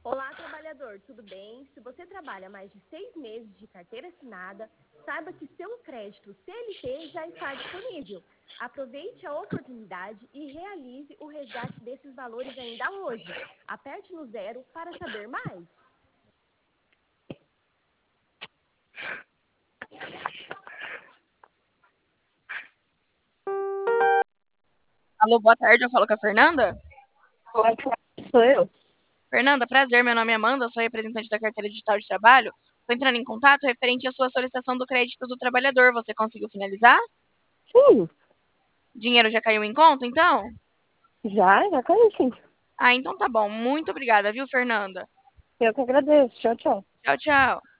Olá, trabalhador, tudo bem? Se você trabalha mais de 6 meses de carteira assinada, saiba que seu crédito CLT já está disponível. Aproveite a oportunidade e realize o resgate desses valores ainda hoje. Aperte no 0 para saber mais. Alô, boa tarde, eu falo com a Fernanda. Oi, sou eu. Fernanda, prazer, meu nome é Amanda, sou representante da Carteira Digital de Trabalho. Estou entrando em contato referente à sua solicitação do crédito do trabalhador. Você conseguiu finalizar? Sim, Dinheiro já caiu em conta, então? já caiu, sim. Ah, então tá bom. Muito obrigada, viu, Fernanda? Eu que agradeço. Tchau, tchau. Tchau, tchau.